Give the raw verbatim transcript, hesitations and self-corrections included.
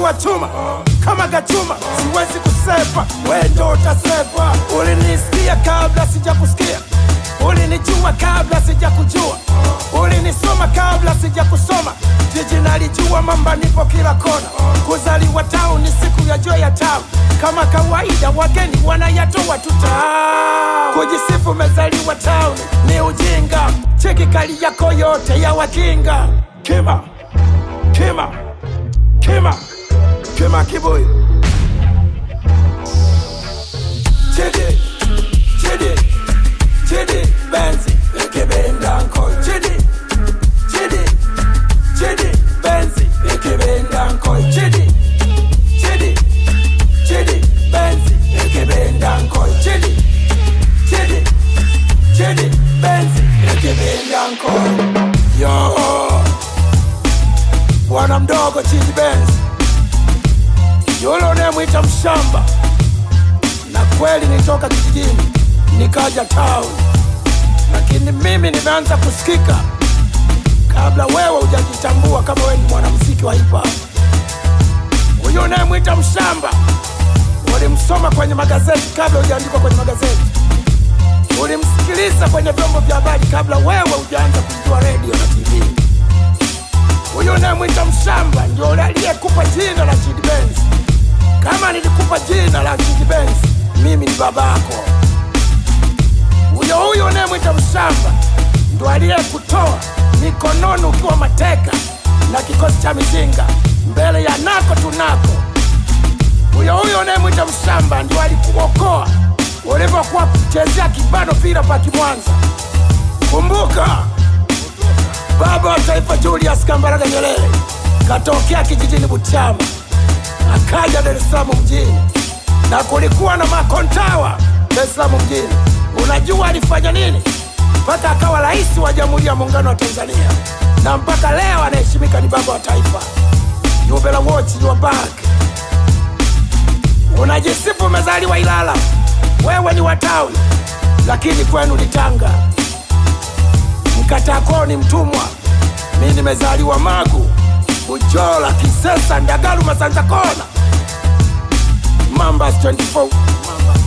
wa chuma kama gachuma, siwezi kusepa, wewe ndo utasepa. Ulinisikia kabla sijakusikia, ulinijua kabla sijakujua, ulinisoma kabla sijakusoma. Jiji nalijua, mamba nipo kila kona. Kuzaliwa town ni siku ya joy ya town, kama kawaida wageni wanayatoa tuta. Kujisifu mezaliwa town ni ujinga, cheki kali yako yote ya wakinga. Kima, kima, kima, kima kibuyu. Chidi, chidi, chidi, benzi, ikibenda nkoi. Chidi, chidi, chidi, benzi, ikibenda nkoi. Chidi, chidi, chidi, benzi, ikibenda nkoi. Chidi, chidi, chidi, benzi, ikibenda nkoi. Yo, bwana mdogo Chidi Benz, yule unemwita mshamba. Na kweli nitoka kijijini nikaja town, lakini mimi nimeanza kusikika kabla wewe hujajitambua kama wewe ni mwanamuziki wa hip hop. Huyo unemwita mshamba ulimsoma kwenye magazeti kabla hujaandikwa kwenye magazeti, ulimsikiliza kwenye vyombo vya habari kabla wewe hujaanza kujua radio na T V. Huyo unemwita mshamba ndio aliyekupa jina la Chidi Benz. Kama nilikupa jina la Chidi Benz, mimi ni babako. Huyo huyo unemwita mshamba ndio aliyekutoa mikononi ukiwa mateka na kikosi cha mizinga mbele ya nako tunako. Huyo huyo unemwita mshamba ndio alikuokoa ulipokuwa kuchezea kibano vile pa Kimwanza. Kumbuka, baba wa taifa Julius Kambarage Nyerere katokea kijijini Butiama akaja Dar es Salaam mjini, na kulikuwa na makontawa Dar es Salaam mjini. Unajua alifanya nini mpaka akawa rais wa Jamhuri ya Muungano wa Tanzania, na mpaka leo anaheshimika ni baba wa taifa? You better watch your back. Unajisifu umezaliwa Ilala, wewe ni wa town, lakini kwenu ni Tanga. Mkatako ni mtumwa. Mimi nimezaliwa Magu, Bujola, Kisesa, Ndagaru, Masanza Kona. Mambas twenty-four.